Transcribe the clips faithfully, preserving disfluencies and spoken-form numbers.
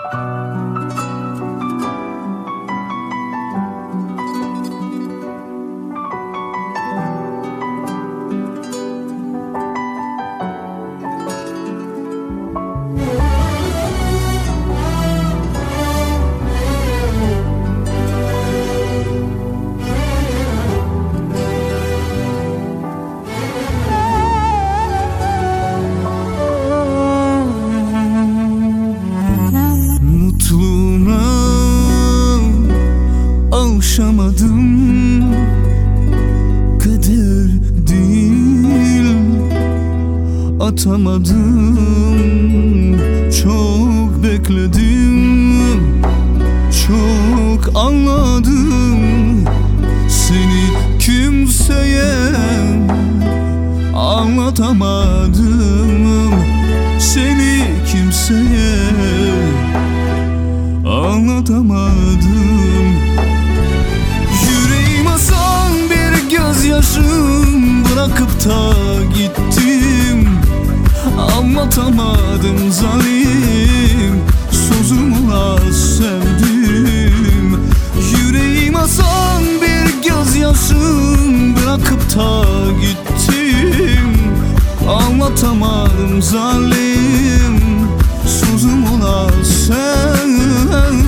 Alışamadım, kader değil, atamadım. Çok bekledim, çok anladım. Seni kimseye anlatamadım. Seni kimseye anlatamadım. Gözyaşım bırakıp da gittim. Anlatamadım zalim, sözümle sevdim. Yüreğim asan bir gözyaşım bırakıp da gittim. Anlatamadım zalim, sözümle sevdim.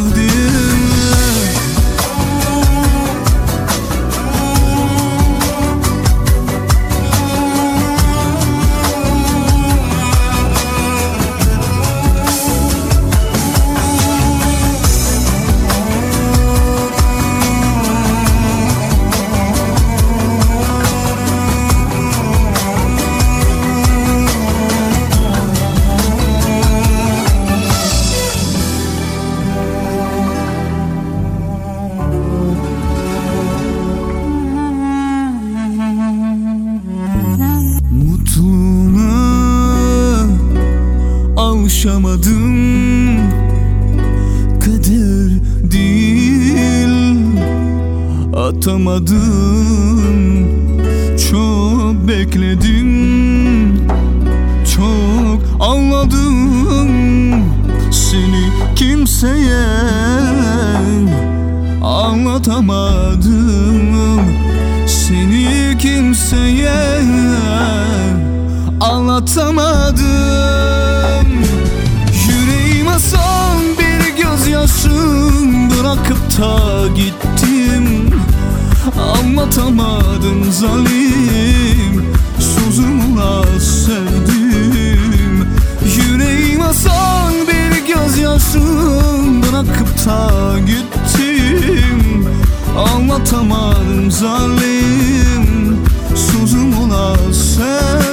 Alışamadım, kader değil, atamadım. Çok bekledim, çok anladım. Seni kimseye anlatamadım. Seni kimseye anlatamadım. Yüreğime son bir gözyaşım bırakıp da gittim. Anlatamadım zalim, sözümle sevdim. Yüreğime son bir gözyaşım bırakıp da gittim. Anlatamadım zalim, sözümle sevdim.